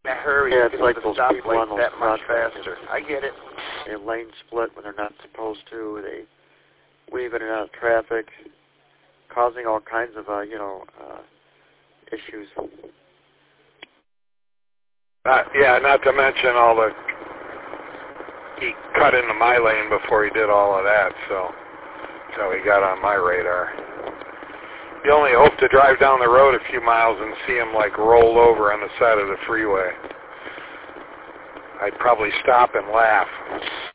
in a hurry Yeah, to it's get like to the those people on stoplight those that much crosswalks. faster. I get it. They lane split when they're not supposed to. They weave in and out of traffic, causing all kinds of, issues. Yeah, not to mention all the... He cut into my lane before he did all of that, so he got on my radar. You only hope to drive down the road a few miles and see him, like, roll over on the side of the freeway. I'd probably stop and laugh.